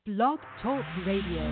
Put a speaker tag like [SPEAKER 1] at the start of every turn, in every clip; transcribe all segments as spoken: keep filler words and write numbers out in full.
[SPEAKER 1] Blog Talk Radio.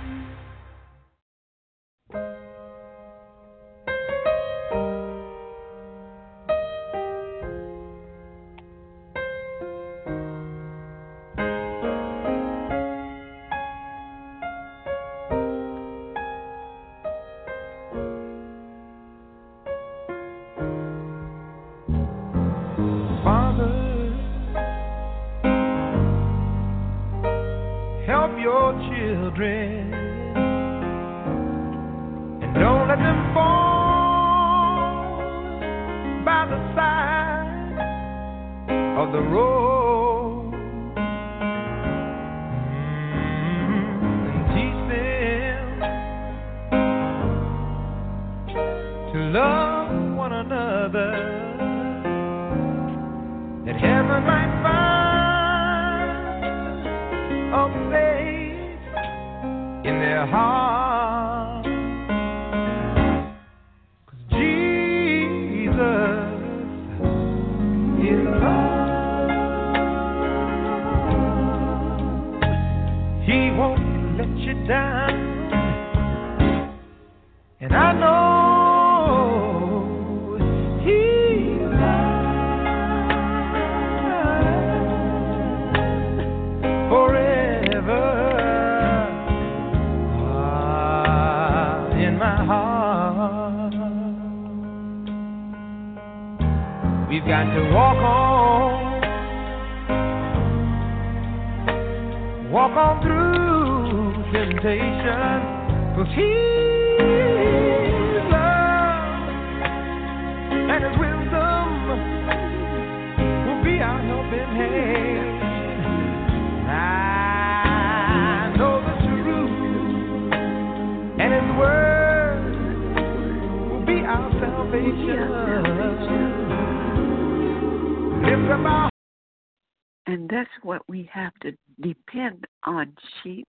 [SPEAKER 2] And that's what we have to depend on, sheep,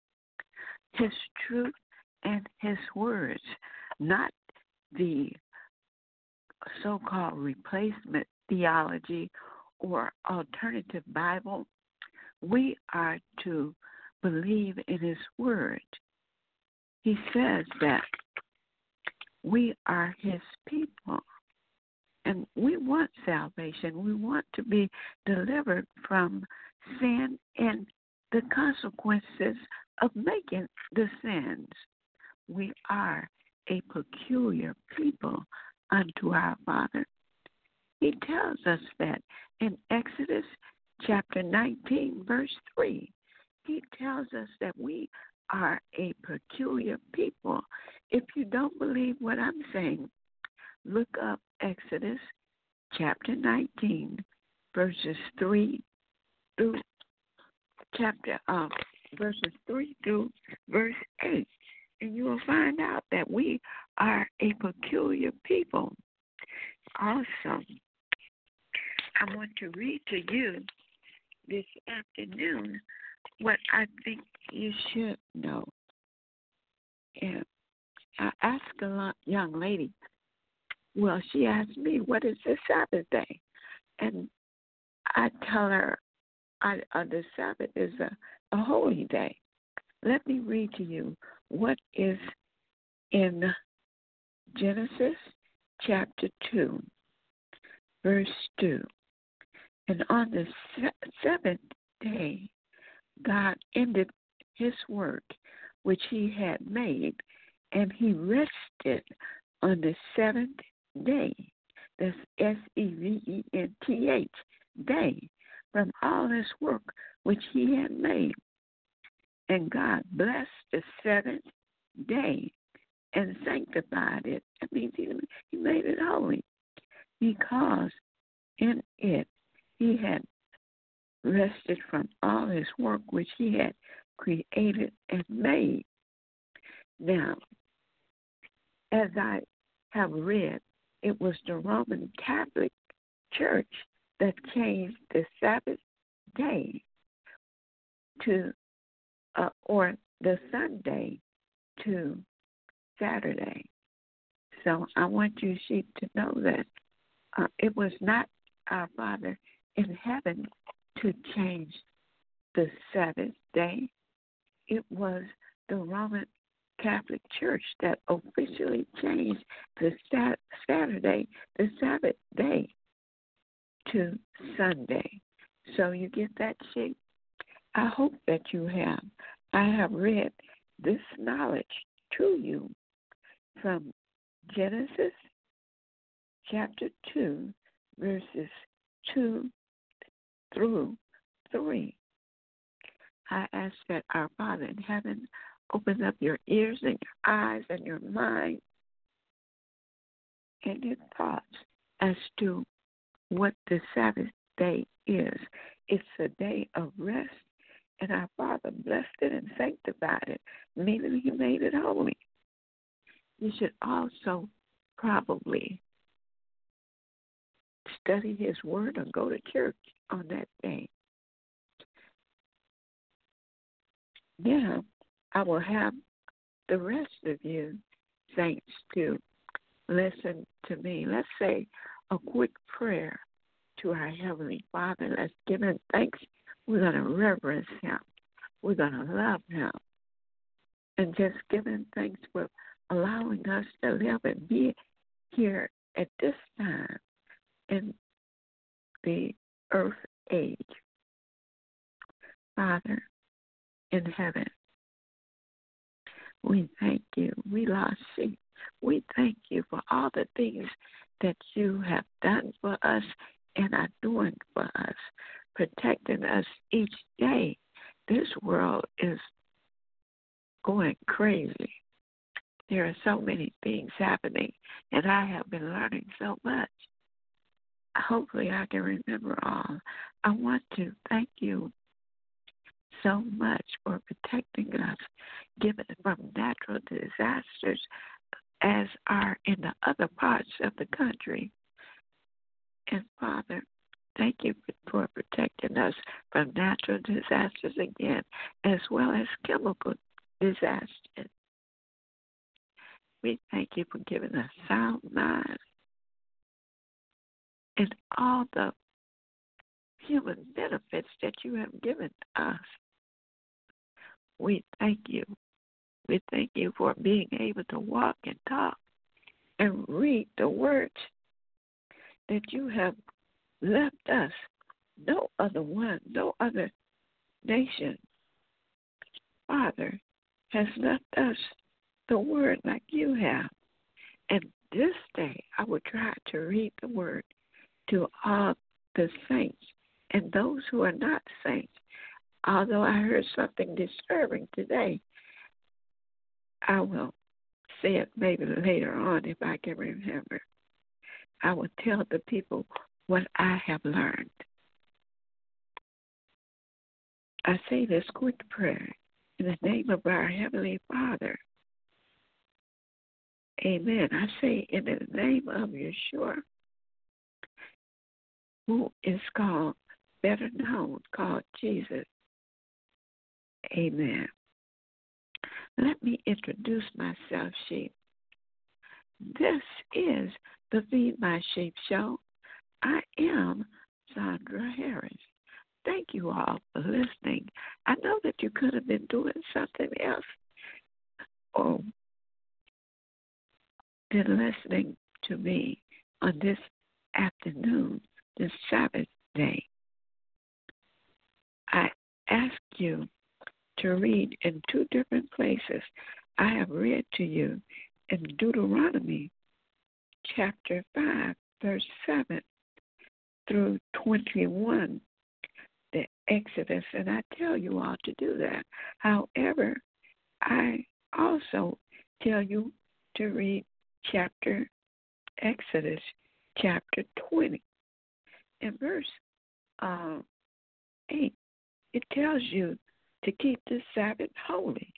[SPEAKER 2] his truth and his words, not the so-called replacement theology or alternative Bible. We are to believe in his word. He says that we are his people. And we want salvation. We want to be delivered from sin and the consequences of making the sins. We are a peculiar people unto our Father. He tells us that in Exodus chapter nineteen, verse three. He tells us that we are a peculiar people. If you don't believe what I'm saying, look up Exodus chapter nineteen, verses three through chapter uh, verses three through verse eight, and you will find out that we are a peculiar people. Also, I want to read to you this afternoon what I think you should know. And I asked a young lady. Well, she asked me, what is the Sabbath day? And I tell her I, uh, the Sabbath is a, a holy day. Let me read to you what is in Genesis chapter two, verse two. And on the se- seventh day, God ended his work which he had made, and he rested on the seventh day. That's S E V E N T H, day, from all his work which he had made. And God blessed the seventh day and sanctified it. That means he, he made it holy, because in it he had rested from all his work which he had created and made. Now, as I have read, it was the Roman Catholic Church that changed the Sabbath day to, uh, or the Sunday to Saturday. So I want you, sheep, to know that uh, it was not our Father in heaven to change the Sabbath day. it was the Roman Catholic Church that officially changed the sat- Saturday, the Sabbath day, to Sunday. So you get that shape? I hope that you have. I have read this knowledge to you from Genesis chapter two, verses two through three. I ask that our Father in heaven open up your ears and your eyes and your mind and your thoughts as to what the Sabbath day is. It's a day of rest, and our Father blessed it and sanctified it, meaning He made it holy. You should also probably study His Word or go to church on that day. Now, I will have the rest of you saints to listen to me. Let's say a quick prayer to our Heavenly Father. Let's give Him thanks. We're going to reverence Him. We're going to love Him. And just give Him thanks for allowing us to live and be here at this time in the earth age. Father in heaven, we thank you. We lost sheep. We thank you for all the things that you have done for us and are doing for us, protecting us each day. This world is going crazy. There are so many things happening, and I have been learning so much. Hopefully I can remember all. I want to thank you so much for protecting us, giving from natural disasters as are in the other parts of the country. And Father, thank you for protecting us from natural disasters again, as well as chemical disasters. We thank you for giving us sound minds and all the human benefits that you have given us. We thank you. We thank you for being able to walk and talk and read the words that you have left us. No other one, no other nation, Father, has left us the word like you have. And this day I will try to read the word to all the saints and those who are not saints. Although I heard something disturbing today, I will say it maybe later on if I can remember. I will tell the people what I have learned. I say this quick prayer in the name of our Heavenly Father. Amen. I say in the name of Yeshua, who is called, better known, called Jesus. Amen. Let me introduce myself, sheep. This is the Feed My Sheep show. I am Sandra Harris. Thank you all for listening. I know that you could have been doing something else or been listening to me on this afternoon, this Sabbath day. I ask you to read in two different places. I have read to you in Deuteronomy chapter five, verse seven through twenty-one, the Exodus, and I tell you all to do that. However, I also tell you to read chapter Exodus chapter twenty. In verse uh, eight, it tells you to keep the Sabbath holy.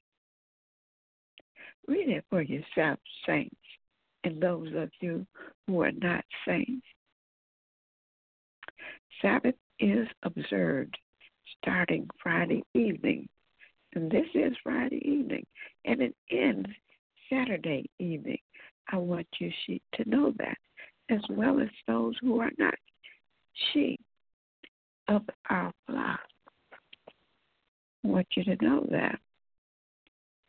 [SPEAKER 2] Read it for yourself, saints, and those of you who are not saints. Sabbath is observed starting Friday evening, and this is Friday evening, and it ends Saturday evening. I want you sheep to know that, as well as those who are not sheep of our flock. I want you to know that.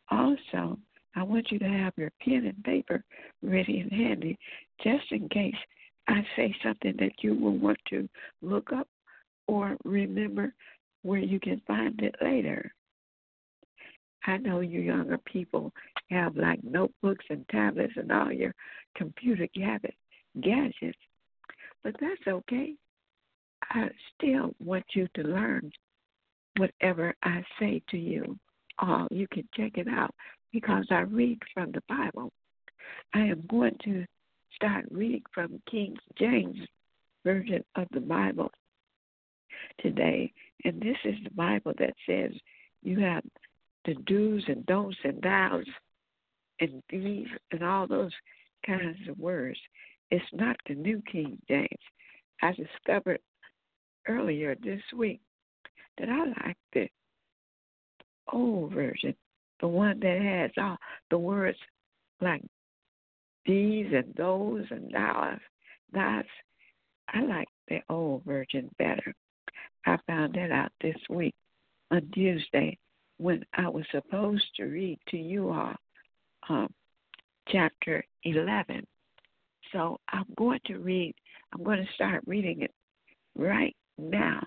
[SPEAKER 2] Also, I want you to have your pen and paper ready and handy just in case I say something that you will want to look up or remember where you can find it later. I know you younger people have like notebooks and tablets and all your computer gadgets, but that's okay. I still want you to learn whatever I say to you. Oh, you can check it out because I read from the Bible. I am going to start reading from King James Version of the Bible today. And this is the Bible that says you have the do's and don'ts and thous and these and all those kinds of words. It's not the New King James. I discovered earlier this week that I like the old version, the one that has all the words like these and those and thous. That's, I like the old version better. I found that out this week on Tuesday when I was supposed to read to you all um, chapter eleven. So I'm going to read, I'm going to start reading it right now.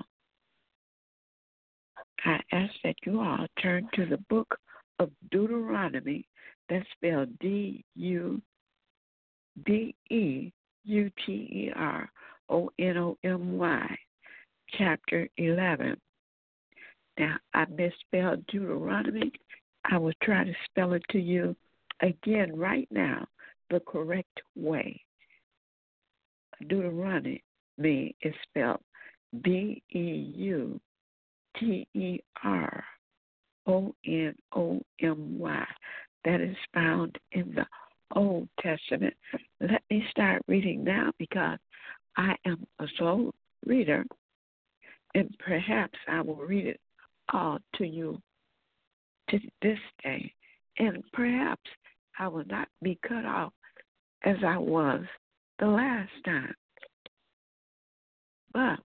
[SPEAKER 2] I ask that you all turn to the book of Deuteronomy, that's spelled D U D E U T E R O N O M Y, chapter eleven. Now, I misspelled Deuteronomy. I will try to spell it to you again right now the correct way. Deuteronomy is spelled D E U T E R O N O M Y. That is found in the Old Testament. Let me start reading now because I am a slow reader, and perhaps I will read it all to you to this day, and perhaps I will not be cut off as I was the last time. But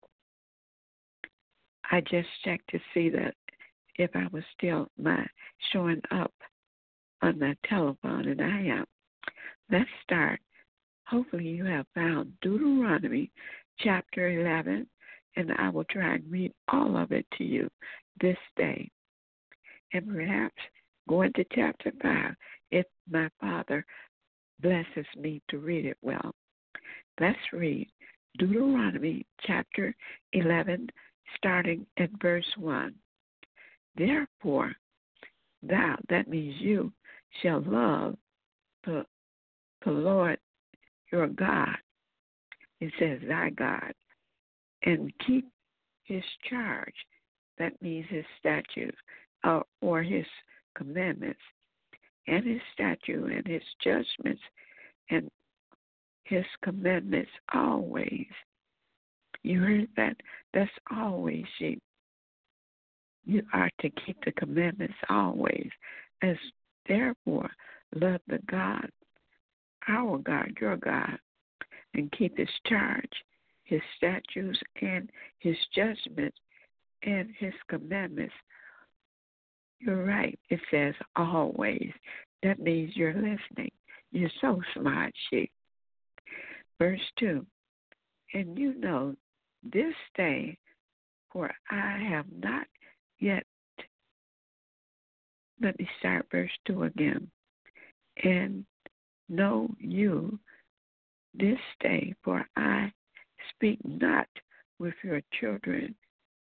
[SPEAKER 2] I just checked to see that if I was still my showing up on my telephone, and I am. Let's start. Hopefully you have found Deuteronomy chapter eleven, and I will try and read all of it to you this day. And perhaps go into chapter five if my Father blesses me to read it well. Let's read Deuteronomy chapter eleven, starting at verse one. Therefore, thou, that means you, shall love the, the Lord your God. It says thy God, and keep his charge. That means his statutes uh, or his commandments, and his statute and his judgments and his commandments always. You heard that? That's always, sheep. You are to keep the commandments always. As therefore, love the God, our God, your God, and keep his charge, his statutes, and his judgments, and his commandments. You're right. It says always. That means you're listening. You're so smart, sheep. Verse two. And you know this day, for I have not yet. Let me start verse two again. And know you this day, for I speak not with your children,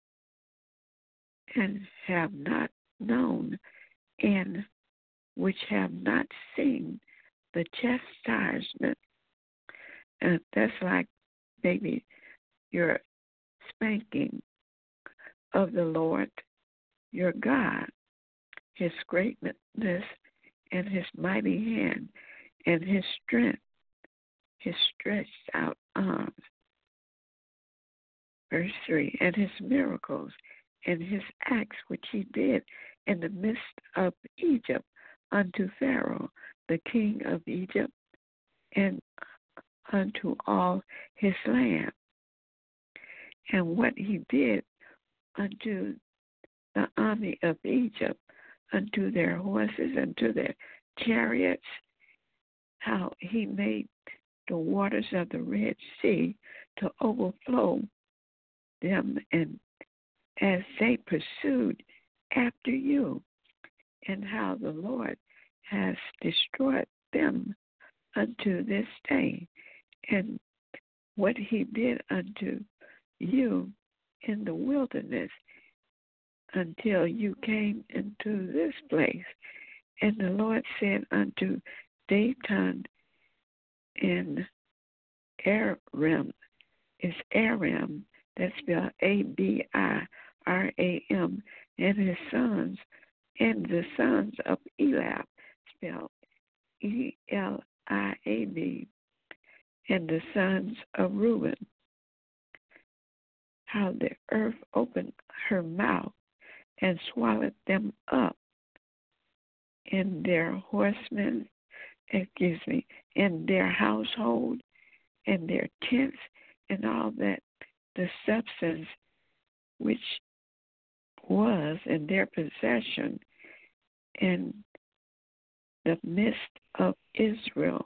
[SPEAKER 2] and have not known, and which have not seen the chastisement. And that's like maybe your spanking of the Lord your God, his greatness and his mighty hand and his strength, his stretched out arms. Verse three, and his miracles and his acts which he did in the midst of Egypt unto Pharaoh, the king of Egypt, and unto all his land, and what he did unto the army of Egypt, unto their horses and to their chariots, how he made the waters of the Red Sea to overflow them, and as they pursued after you, and how the Lord has destroyed them unto this day, and what he did unto you in the wilderness until you came into this place. And the Lord said unto Dathan and Aram, is Aram, that's spelled A B I R A M, and his sons, and the sons of Eliab, spelled E L I A B, and the sons of Reuben, how the earth opened her mouth and swallowed them up, and their horsemen, excuse me, and their household, and their tents, and all that the substance which was in their possession in the midst of Israel.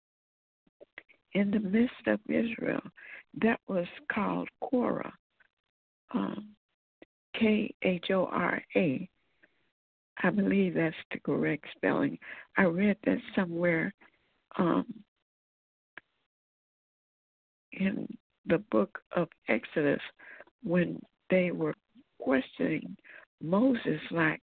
[SPEAKER 2] In the midst of Israel, that was called Korah, um, K H O R A. I believe that's the correct spelling. I read that somewhere um, in the book of Exodus when they were questioning Moses, like,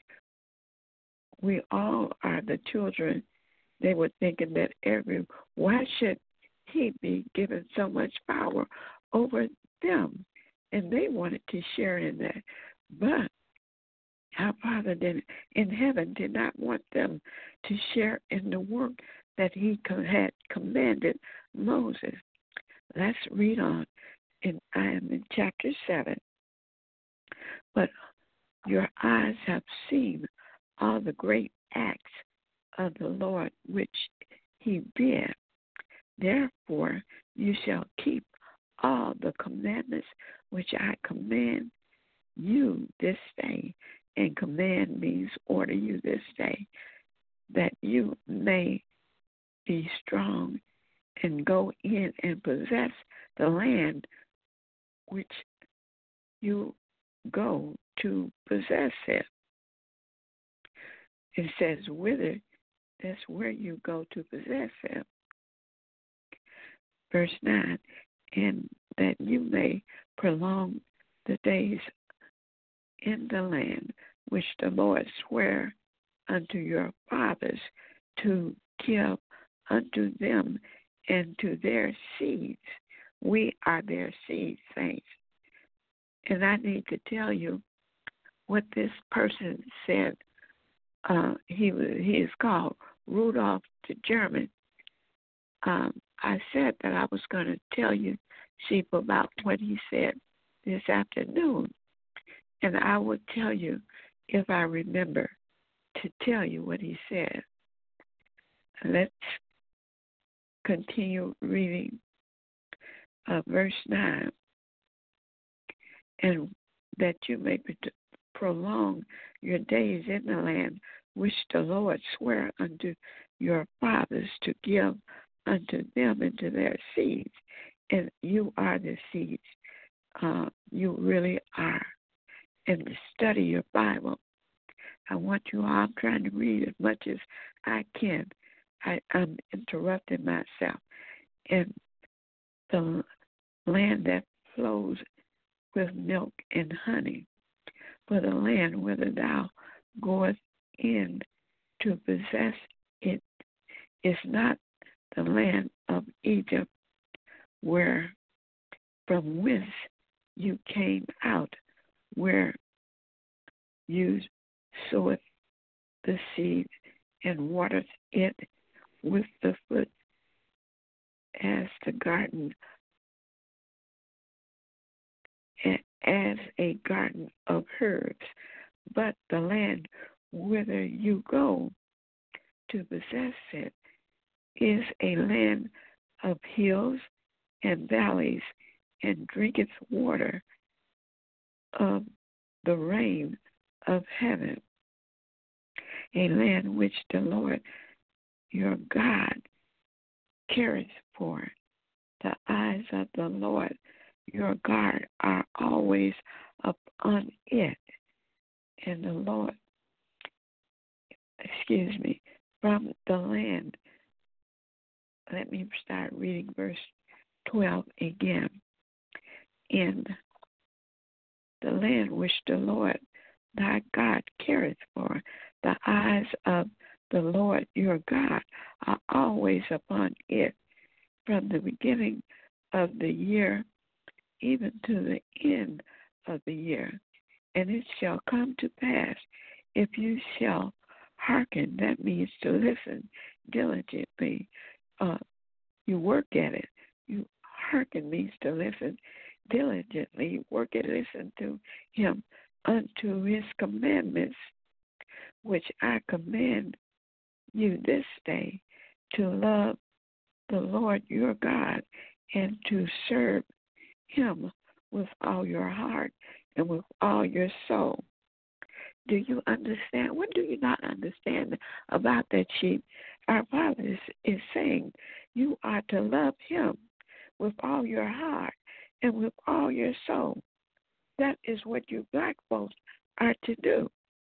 [SPEAKER 2] we all are the children. They were thinking that every, why should he be given so much power over them? And they wanted to share in that. But our Father did, in heaven did not want them to share in the work that he had commanded Moses. Let's read on. And I am in chapter seven. But your eyes have seen all the great acts of the Lord which he did. Therefore you shall keep all the commandments which I command you this day. And command means order you this day, that you may be strong and go in and possess the land which you go to possess it. It says whither, that's where you go to possess it. Verse nine, and that you may prolong the days in the land which the Lord sware unto your fathers to give unto them and to their seeds. We are their seed, saints. And I need to tell you what this person said. Uh, he was, he is called Rudolph the German. Um, I said that I was going to tell you, sheep, about what he said this afternoon. And I would tell you if I remember to tell you what he said. Let's continue reading uh, verse nine. And that you may prolong your days in the land which the Lord sware unto your fathers to give unto them and to their seeds. And you are the seeds. Uh, you really are. And study your Bible. I want you all, I'm trying to read as much as I can. I, I'm interrupting myself. And the land that flows with milk and honey, for the land whither thou goest in to possess it is not the land of Egypt, where from whence you came out, where you sowed the seed and watered it with the foot, as the garden, as a garden of herbs. But the land whither you go to possess it is a land of hills and valleys, and drinketh water of the rain of heaven. a land which the Lord your God careth for. The eyes of the Lord your God are always upon it, and the Lord, excuse me, from the land. Let me start reading verse twelve again. In the land which the Lord thy God careth for, the eyes of the Lord your God are always upon it, from the beginning of the year even to the end of the year. And it shall come to pass, if you shall hearken, that means to listen diligently, uh, you work at it. You hearken means to listen diligently, work and listen to him, unto his commandments, which I command you this day, to love the Lord your God, and to serve him with all your heart and with all your soul. Do you understand? What do you not understand about that, sheep? Our Father is, is saying you are to love him with all your heart and with all your soul. That is what you black folks are to do.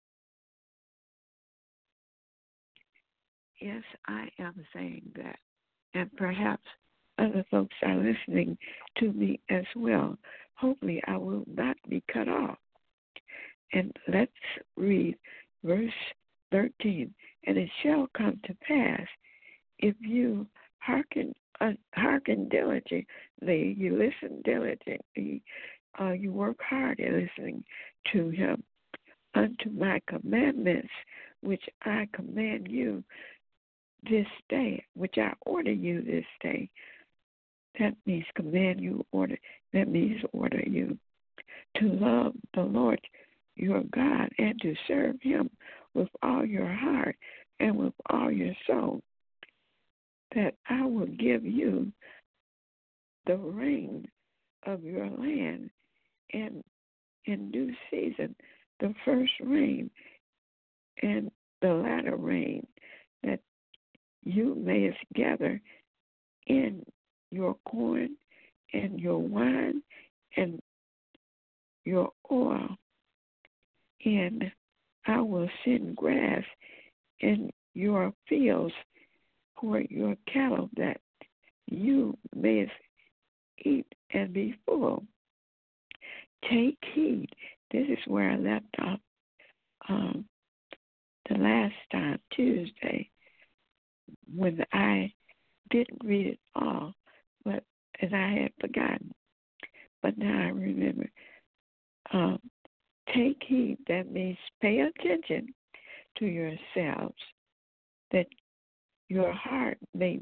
[SPEAKER 2] Yes, I am saying that. And perhaps other folks are listening to me as well. Hopefully I will not be cut off. And let's read verse thirteen. And it shall come to pass, if you hearken, uh, hearken diligently, you listen diligently, uh, you work hard at listening to him, unto my commandments, which I command you this day, which I order you this day. That means command you, order. That means order you to love the Lord your God and to serve him with all your heart and with all your soul, that I will give you the rain of your land and in due season, the first rain and the latter rain, that you mayest gather in your corn and your wine and your oil, and I will send grass in your fields for your cattle, that you mayest eat and be full. Take heed. This is where I left off um, the last time, Tuesday, when I didn't read it all, but and I had forgotten. But now I remember. Um, take heed. That means pay attention to yourselves, that your heart may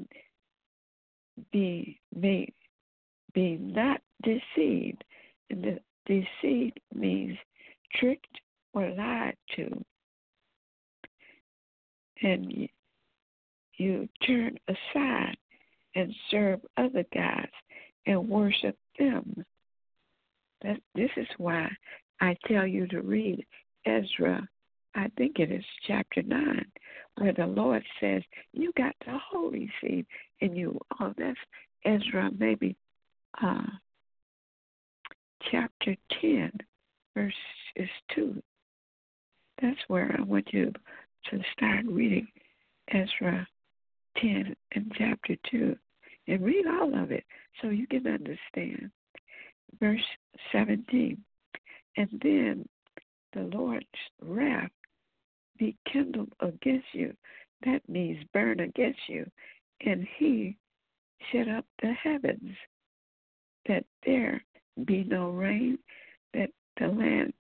[SPEAKER 2] be may be not deceived. And the deceived means tricked or lied to. And you, you turn aside and serve other gods and worship them. That this is why I tell you to read Ezra, I think it is chapter nine, where the Lord says, you got the holy seed in you. Oh, that's Ezra, maybe uh, chapter ten, verse is two. That's where I want you to start reading Ezra ten and chapter two. And read all of it so you can understand. Verse seventeen. And then the Lord's wrath be kindled against you. That means burn against you. And he shut up the heavens, that there be no rain, that the land,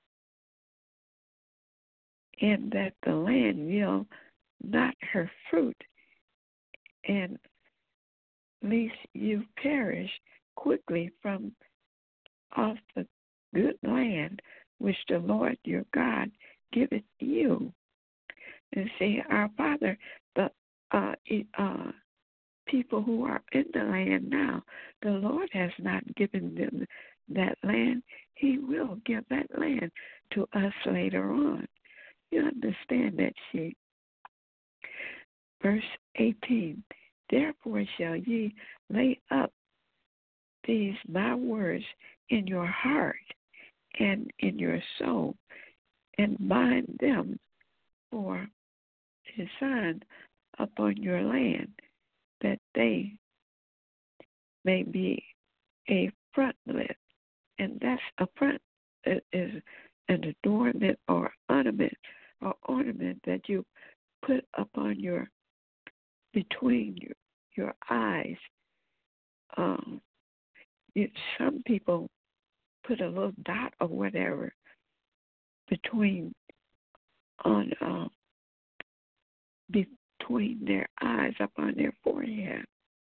[SPEAKER 2] and that the land yield not her fruit, and lest you perish quickly from off the good land which the Lord your God giveth you. And see, our Father, the uh, uh, people who are in the land now, the Lord has not given them that land. He will give that land to us later on. You understand? understand that sheep. Verse eighteen, therefore shall ye lay up these my words in your heart and in your soul, and bind them for a sign upon your land, that they may be a frontlet. And that's a front is an adornment or ornament or ornament that you put upon your between your, your eyes. Um, it, some people put a little dot or whatever between on uh, between their eyes up on their forehead.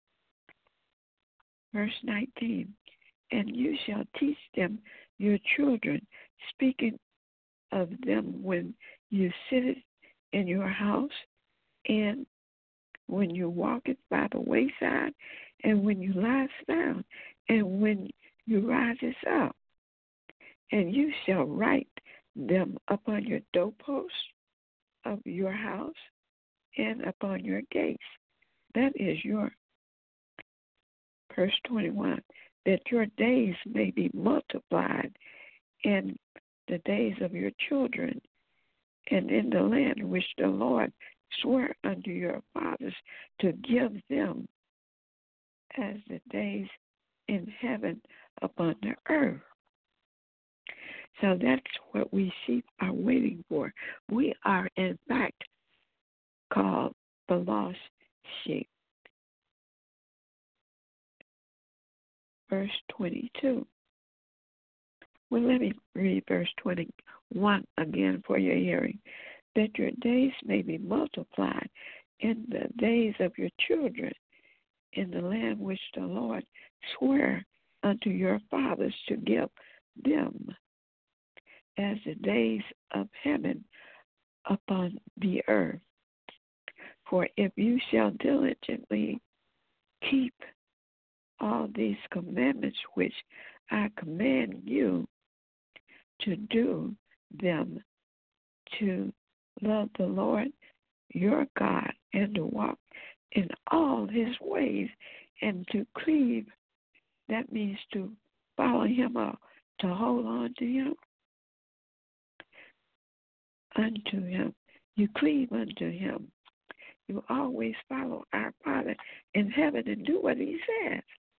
[SPEAKER 2] Verse nineteen, and you shall teach them your children, speaking of them when you sit in your house, and when you walk it by the wayside, and when you lie down, and when you rise up. And you shall write them upon your doorposts of your house and upon your gates. That is your, verse twenty-one, that your days may be multiplied in the days of your children, and in the land which the Lord swore unto your fathers to give them, as the days in heaven upon the earth. So that's what we sheep are waiting for. We are, in fact, called the lost sheep. Verse twenty-two. Well, let me read verse twenty-one again for your hearing. That your days may be multiplied in the days of your children, in the land which the Lord swore unto your fathers to give them, as the days of heaven upon the earth. For if you shall diligently keep all these commandments which I command you to do them, to love the Lord your God, and to walk in all his ways, and to cleave, that means to follow him up, to hold on to him, unto him. You cleave unto him. You always follow our Father in heaven and do what he says.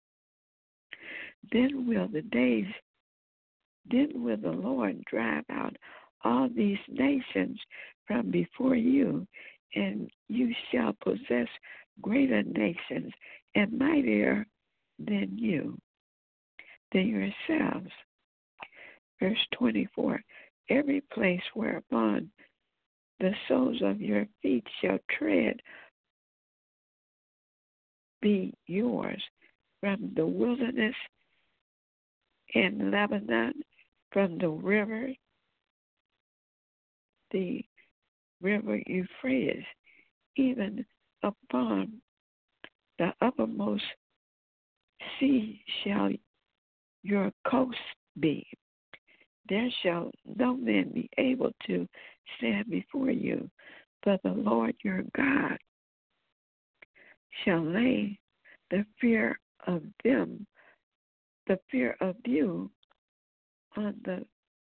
[SPEAKER 2] Then will the days, then will the Lord drive out all these nations from before you, and you shall possess greater nations and mightier than you, than yourselves. Verse twenty-four, every place whereupon the soles of your feet shall tread be yours, from the wilderness in Lebanon, from the river, the river Euphrates, even upon the uppermost sea shall your coast be. There shall no man be able to stand before you, but the Lord your God shall lay the fear of them, the fear of you, on the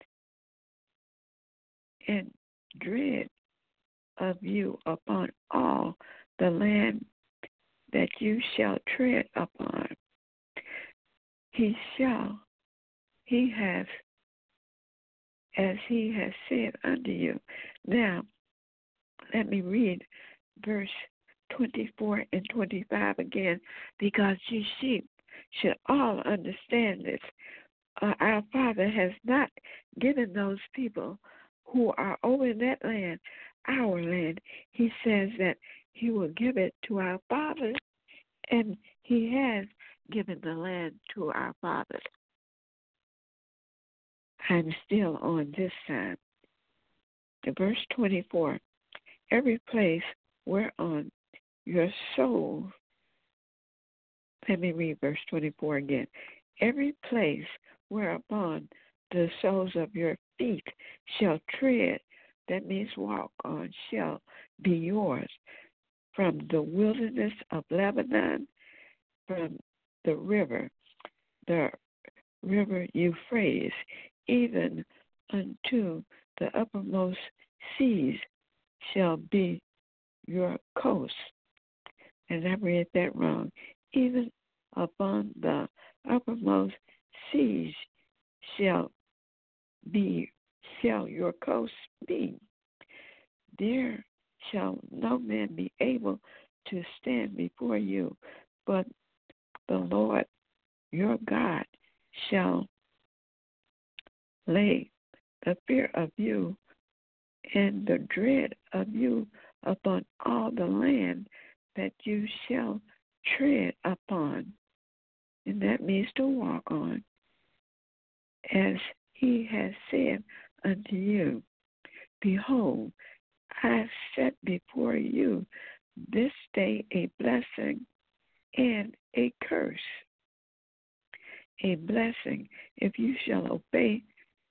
[SPEAKER 2] and dread of you upon all the land that you shall tread upon. He shall, he has, as he has said unto you. Now, let me read verse twenty-four and twenty-five again, because you sheep should all understand this. Uh, our Father has not given those people who are over in that land our land. He says that he will give it to our fathers, and he has given the land to our fathers. I'm still on this side. The verse twenty-four, every place whereon your soul, let me read verse twenty-four again. Every place whereupon the soles of your feet shall tread, that means walk on, shall be yours. From the wilderness of Lebanon, from the river, the river Euphrates, even unto the uppermost seas shall be your coast. And I read that wrong. Even upon the uppermost seas shall be shall your coast be. There shall no man be able to stand before you, but the Lord your God shall lay the fear of you and the dread of you upon all the land that you shall tread upon. And that means to walk on, as he has said unto you. Behold, I set before you this day a blessing and a curse. A blessing if you shall obey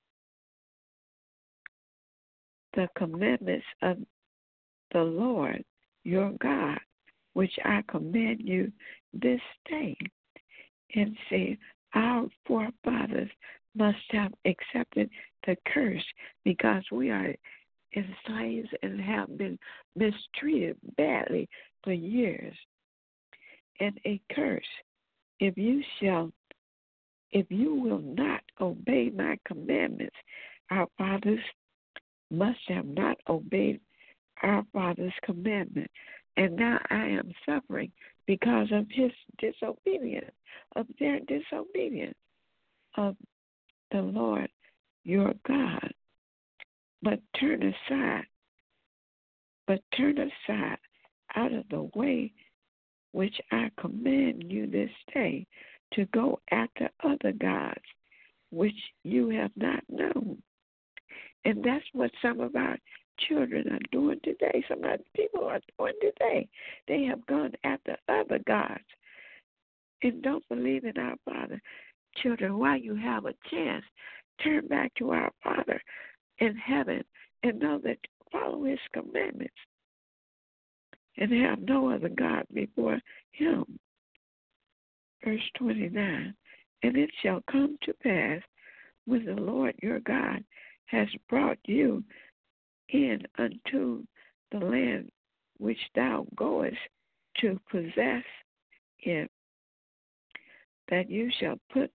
[SPEAKER 2] the commandments of the Lord your God, which I command you this day, and say, our forefathers must have accepted the curse because we are enslaved and have been mistreated badly for years. And a curse, if you shall, if you will not obey my commandments, our fathers must have not obeyed our father's commandment. And now I am suffering because of his disobedience, of their disobedience of the Lord your God. But turn aside, but turn aside out of the way which I command you this day to go after other gods, which you have not known. And that's what some of our children are doing today. Some of the people are doing today. They have gone after other gods and don't believe in our Father. Children, while you have a chance, turn back to our Father in heaven and know that follow his commandments and have no other God before him. Verse twenty-nine, and it shall come to pass when the Lord your God has brought you in unto the land which thou goest to possess it, that you shall put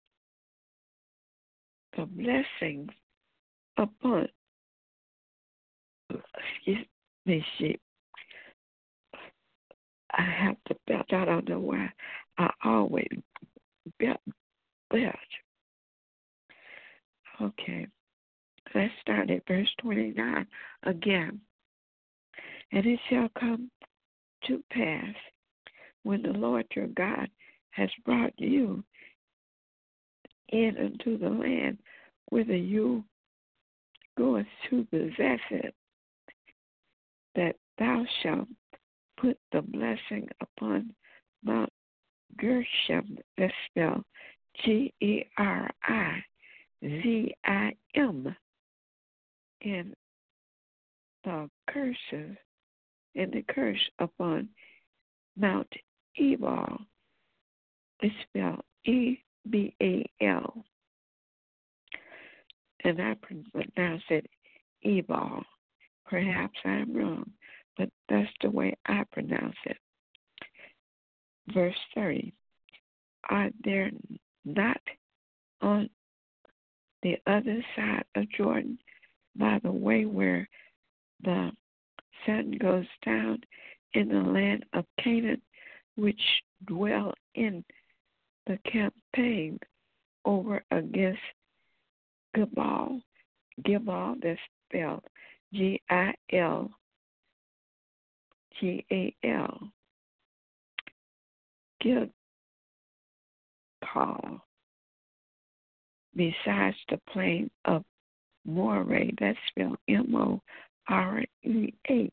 [SPEAKER 2] the blessings upon, excuse me, sheep. I have to belt. I don't know why. I always belt. belt. Okay. Let's start at verse twenty-nine again. And it shall come to pass when the Lord your God has brought you in unto the land whither you goest to possess it, that thou shalt put the blessing upon Mount Gershom, that's spelled G E R I Z I M, and the curses and the curse upon Mount Ebal, it's spelled E B A L, and I pronounce it Ebal. Perhaps I'm wrong, but that's the way I pronounce it. Verse thirty, are there not on the other side of Jordan by the way where the sun goes down in the land of Canaan, which dwell in the campaign over against Gilgal, Gilgal, that's spelled G I L G A L, Gilgal, besides the plain of Moreh, that's spelled M O R E H.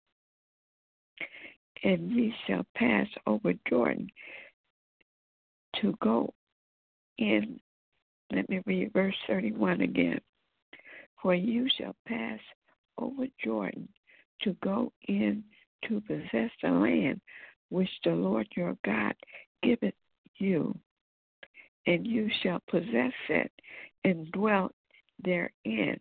[SPEAKER 2] And ye shall pass over Jordan to go in. Let me read verse thirty-one again. For you shall pass over Jordan to go in to possess the land which the Lord your God giveth you, and you shall possess it and dwell therein.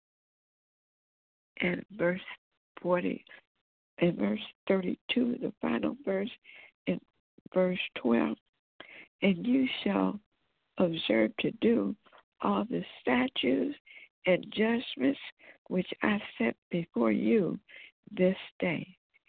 [SPEAKER 2] And verse forty and verse thirty-two, the final verse, in verse twelve, and you shall observe to do all the statutes and judgments which I set before you this day.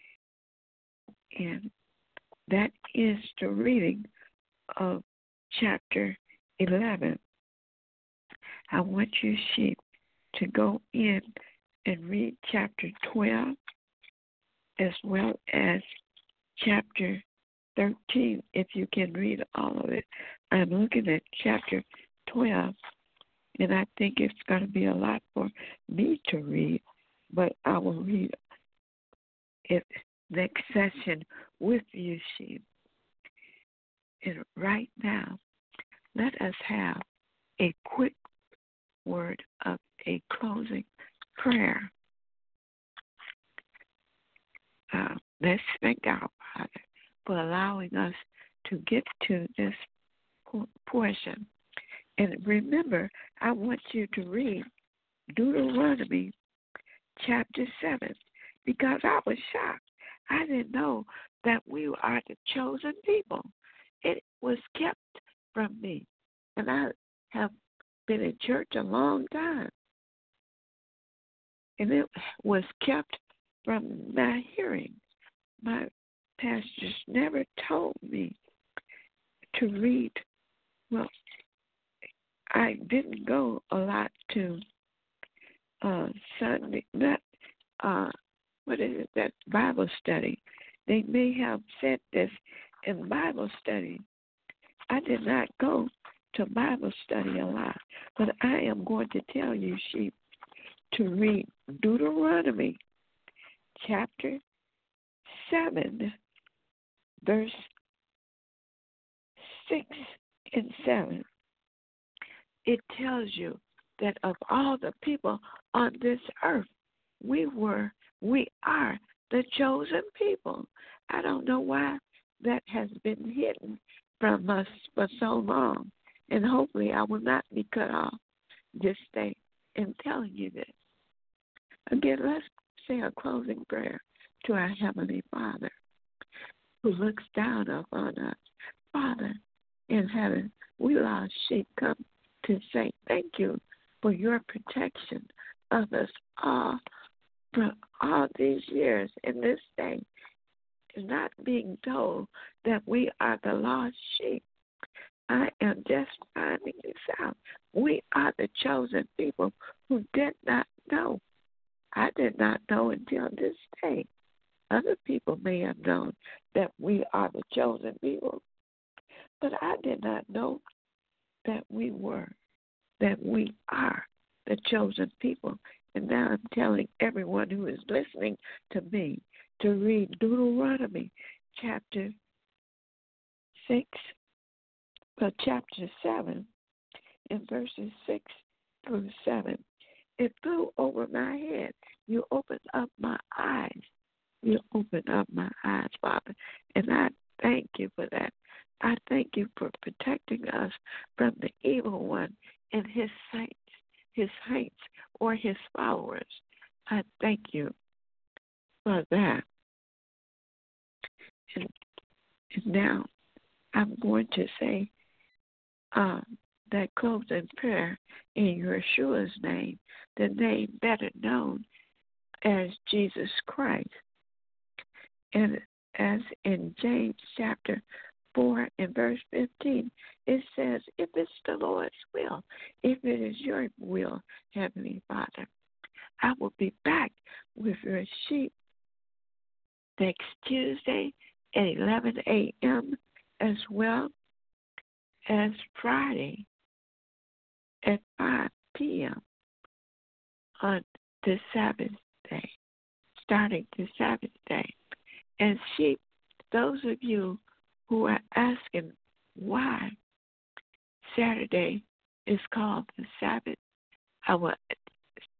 [SPEAKER 2] And that is the reading of chapter eleven. I want you, sheep, to go in and read chapter twelve as well as chapter thirteen, if you can read all of it. I'm looking at chapter twelve, and I think it's going to be a lot for me to read, but I will read it next session with you, sheep. And right now, let us have a quick word of a closing prayer. Uh, let's thank our Father for allowing us to get to this portion. And remember, I want you to read Deuteronomy chapter seven, because I was shocked. I didn't know that we are the chosen people. It was kept from me. And I have been in church a long time. And it was kept from my hearing. My pastors never told me to read. Well, I didn't go a lot to uh, Sunday, not, uh, what is it, that Bible study. They may have said this in Bible study. I did not go to Bible study a lot, but I am going to tell you, sheep, to read Deuteronomy chapter seven, verse six and seven. It tells you that of all the people on this earth, we were, we are the chosen people. I don't know why that has been hidden from us for so long. And hopefully I will not be cut off this day in telling you this. Again, let's say a closing prayer to our Heavenly Father who looks down upon us. Father in heaven, we lost sheep come to say thank you for your protection of us all for all these years in this day, not being told that we are the lost sheep. I am just finding this out. We are the chosen people who did not know. I did not know until this day. Other people may have known that we are the chosen people, but I did not know that we were, that we are the chosen people. And now I'm telling everyone who is listening to me to read Deuteronomy chapter six, uh, chapter seven, in verses six through seven. It flew over my head. You opened up my eyes. You opened up my eyes, Father. And I thank you for that. I thank you for protecting us from the evil one and his saints, his saints or his followers. I thank you for that. And, and now I'm going to say um, that closing prayer in Yeshua's name, the name better known as Jesus Christ. And as in James chapter four and verse fifteen, it says, if it's the Lord's will, if it is your will, Heavenly Father, I will be back with your sheep next Tuesday at eleven a.m. as well as Friday at five p.m. on the Sabbath day, starting the Sabbath day. And sheep, those of you who are asking why Saturday is called the Sabbath, I will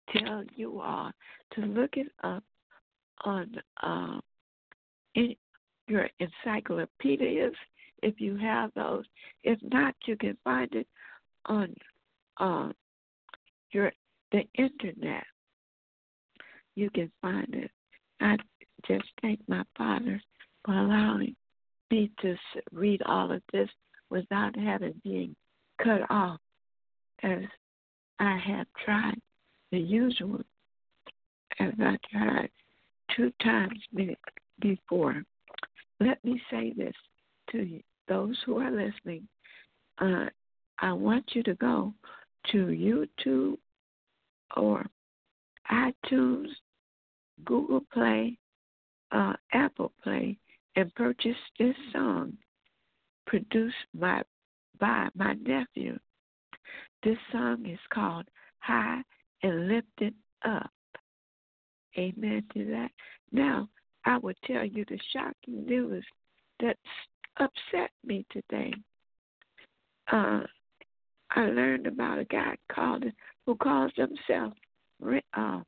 [SPEAKER 2] tell you all to look it up on uh, in your encyclopedias if you have those. If not, you can find it on uh, your the internet. You can find it. I just thank my Father for allowing me to read all of this without having been cut off, as I have tried the usual, as I tried two times before. Let me say this to you, those who are listening. Uh, I want you to go to YouTube or iTunes, Google Play, uh, Apple Play, and purchase this song produced by, by my nephew. This song is called High and Lifted Up. Amen to that. Now, I will tell you the shocking news that upset me today. Uh, I learned about a guy called who calls himself, uh,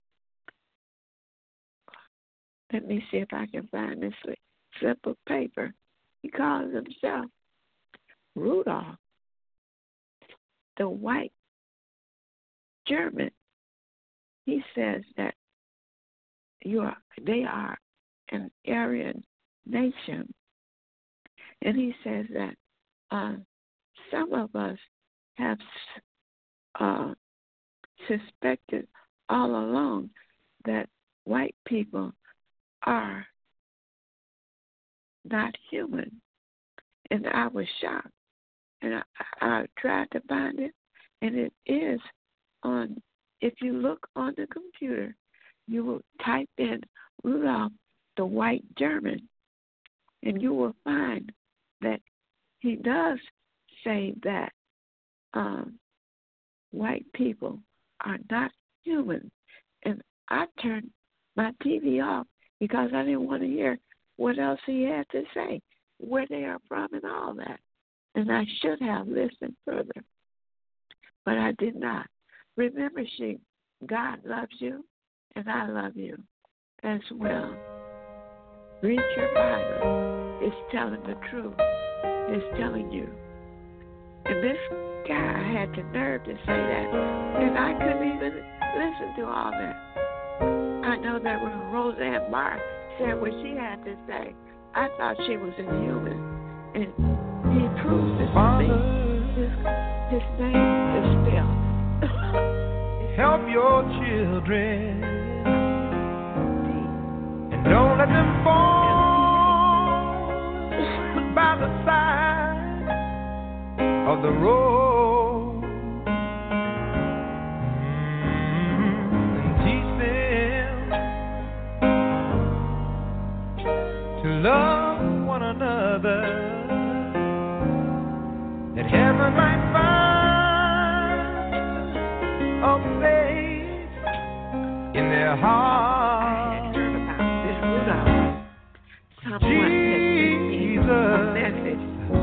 [SPEAKER 2] let me see if I can find this slip of paper. He calls himself Rudolph, the white German. He says that you are, they are an Aryan nation. And he says that uh, some of us have uh, suspected all along that white people are not human. And I was shocked. And I, I tried to find it, and it is on, if you look on the computer, you will type in Rudolph the White German, and you will find that he does say that um, white people are not human. And I turned my T V off because I didn't want to hear what else he had to say, where they are from and all that. And I should have listened further, but I did not. Remember, she, God loves you, and I love you as well. Read your Bible. It's telling the truth. It's telling you. And this guy had the nerve to say that, and I couldn't even listen to all that. I know that when Roseanne Barr said what she had to say, I thought she was inhuman, and he proves it to me. His, his name is Bill.
[SPEAKER 3] Help your children, and don't let them fall by the side of the road. Mm-hmm. And teach them to love one another, that heaven might find a place in their heart.
[SPEAKER 2] I had heard about this Rudolph. Someone had sent me a message,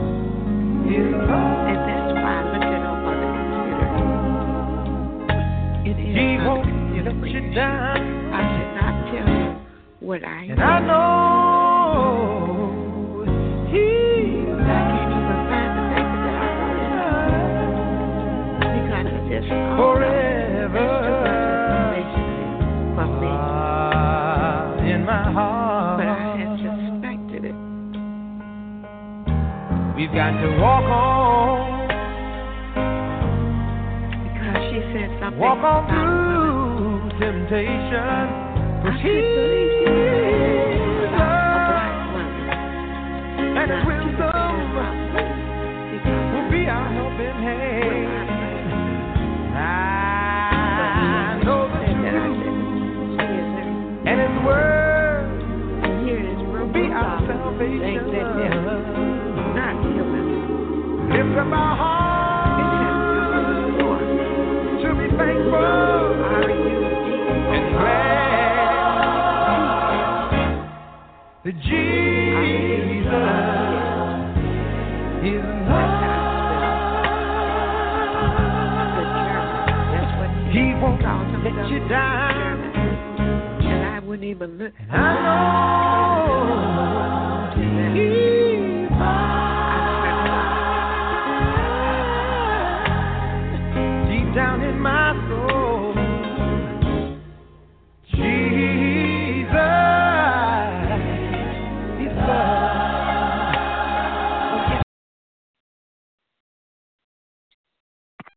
[SPEAKER 2] and that's why I looked it up on the computer. It is
[SPEAKER 3] He
[SPEAKER 2] on
[SPEAKER 3] won't
[SPEAKER 2] the computer
[SPEAKER 3] let
[SPEAKER 2] for
[SPEAKER 3] you
[SPEAKER 2] you.
[SPEAKER 3] down.
[SPEAKER 2] I should not tell you what I
[SPEAKER 3] And I know He's
[SPEAKER 2] I can't even find the paper that I wrote it because I just all know
[SPEAKER 3] forever
[SPEAKER 2] for me.
[SPEAKER 3] ah, in my heart.
[SPEAKER 2] But I had suspected it.
[SPEAKER 3] We've got to walk on,
[SPEAKER 2] Because she said something
[SPEAKER 3] walk on
[SPEAKER 2] about women.
[SPEAKER 3] through temptation.
[SPEAKER 2] I
[SPEAKER 3] For
[SPEAKER 2] couldn't believe she said
[SPEAKER 3] He's
[SPEAKER 2] about a
[SPEAKER 3] love
[SPEAKER 2] black woman.
[SPEAKER 3] and His wisdom
[SPEAKER 2] Because
[SPEAKER 3] will be our helping hand. I know the truth, and His word will be our salvation.
[SPEAKER 2] Not human.
[SPEAKER 3] Lift up our hearts to be thankful and glad that Jesus is love. He won't let you you down.
[SPEAKER 2] And I wouldn't even look.
[SPEAKER 3] I know